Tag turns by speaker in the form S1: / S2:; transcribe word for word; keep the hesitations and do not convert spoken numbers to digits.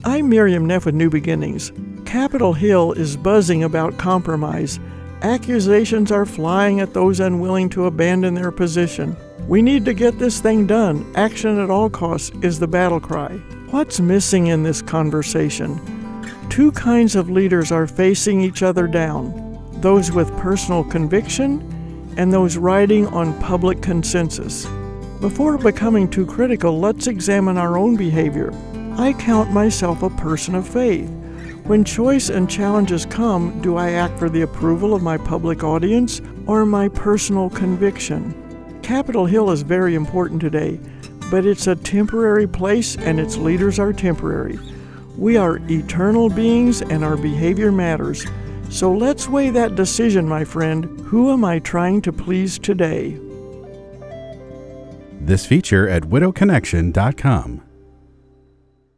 S1: I'm Miriam Neff with New Beginnings. Capitol Hill is buzzing about compromise. Accusations are flying at those unwilling to abandon their position. We need to get this thing done. Action at all costs is the battle cry. What's missing in this conversation? Two kinds of leaders are facing each other down: those with personal conviction and those riding on public consensus. Before becoming too critical, let's examine our own behavior. I count myself a person of faith. When choice and challenges come, do I act for the approval of my public audience or my personal conviction? Capitol Hill is very important today, but it's a temporary place and its leaders are temporary. We are eternal beings and our behavior matters. So let's weigh that decision, my friend. Who am I trying to please today?
S2: This feature at widow connection dot com.